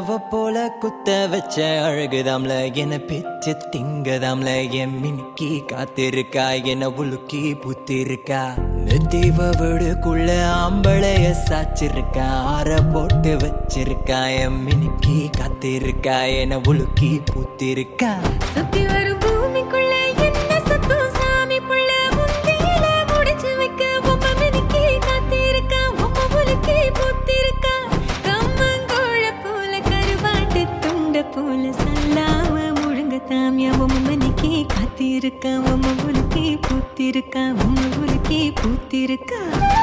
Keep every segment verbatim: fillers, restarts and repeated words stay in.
நிலவ போல குத்த வச்ச அழகுதாம்ல என்ன பிச்சு திங்கதாம்ல என் மினுக்கி காத்திருக்கா என்ன உலுக்கி புத்திருக்கா தீவ வீடுக்குள்ள ஆம்பளைய சாச்சிருக்கா ஆற போட்டு வச்சிருக்கா என் மினுக்கி காத்திருக்கா என்ன உலுக்கி புத்திருக்கா சுத்தி வரும் பூமிக்குள்ள என்ன சத்தம் சாமி புள்ள முந்தியில முடிச்சு வைக்க உம்ம மினுக்கி காத்திருக்கா உம்ம உலுக்கி புத்திருக்கா கம்மங்கோழ போல கருவாட்டு துண்ட போல சொல்லாம முழுங்க தாமியா உம்ம மினுக்கி காத்திருக்கா உம்ம உலுக்கி புத்திருக்கா உம்ம உலுக்கி புத்திருக்கா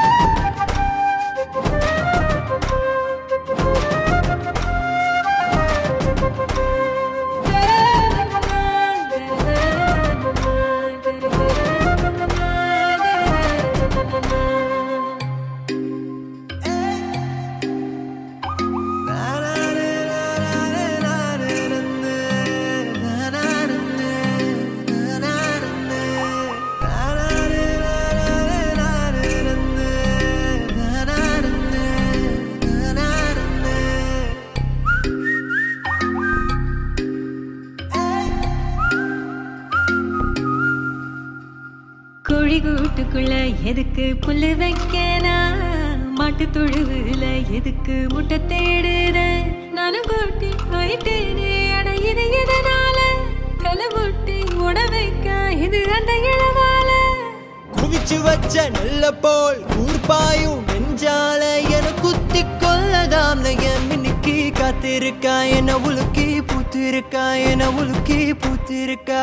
கோழி கூட்டுக்குள்ள எதுக்கு புல்லு வைக்கனா மாட்டு தொழுவுல எதுக்கு முட்டை தேடுத நானும் கூட்டி ஆயிட்டேனே அட இது எதனால தலை முட்டி உட வைக்க இது அந்த இளவால குவிச்சு வச்ச நல்ல போல் கூர்பாயும் நெஞ்சால என குத்தி கொள்ளதாம்ல என் மினுக்கி காத்திருக்கா என்ன உலுக்கி பூத்திருக்கா என்ன உலுக்கி பூத்திருக்கா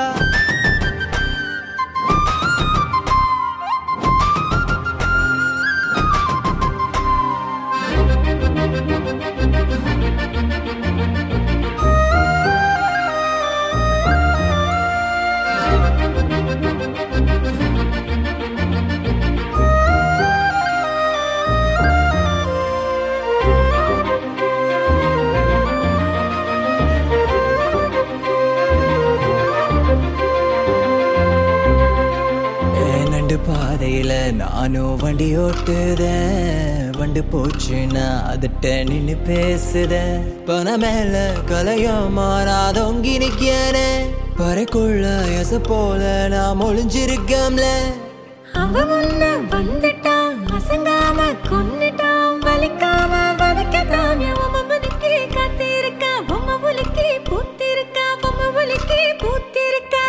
பாதையில நானும் வண்டி ஓட்டுத வண்டு போச்சுன்னா அதட்ட நின்னு பேசுத பண மேல கலையும் மாறாதொங்கி நிக்கிறேன பறைக்குள்ள எச போல நான் ஒளிஞ்சிருக்கம்ல அவ முன்ன வந்துட்டான் அசங்காம கொன்னுட்டான் வலிக்காம வதக்கதாம் உம்ம மினுக்கி காத்திருக்கா உம்ம உலுக்கி பூத்திருக்கா உம்ம உலுக்கி பூத்திருக்கா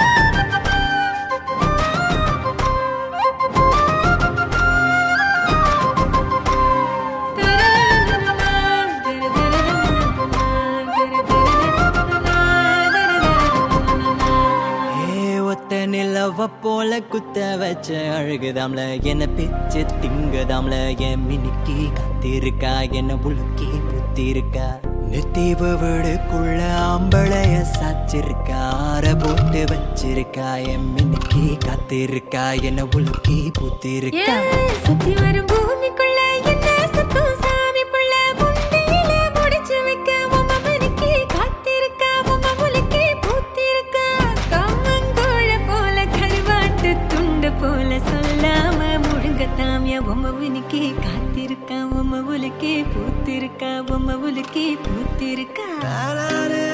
நிலவ போல குத்த வச்ச அழகுதாம்ல என்ன பிச்சு திங்கதாம்ல என் மினுக்கி காத்திருக்கா என்ன உலுக்கி புத்திருக்கா நித்தீவ வீடுக்குள்ள ஆம்பளைய சாச்சிருக்கா ஆற போட்டு வச்சிருக்கா என் மினுக்கி காத்திருக்கா என்ன உலுக்கி புத்திருக்கா சுத்தி வரும் பூமிக்குள்ள என்ன சத்தம் சாமி புள்ள முந்தியில முடிச்சு வைக்க உம்ம மினுக்கி காத்திருக்கா உம்ம உலுக்கி பூத்திருக்கா கம்மங்கோழ போல கருவாட்டு துண்ட போல சொல்லாம முழுங்க தாமியா உம்ம மினுக்கி காத்திருக்கா உம்ம உலுக்கி பூத்திருக்கா உம்ம உலுக்கி பூத்திருக்கா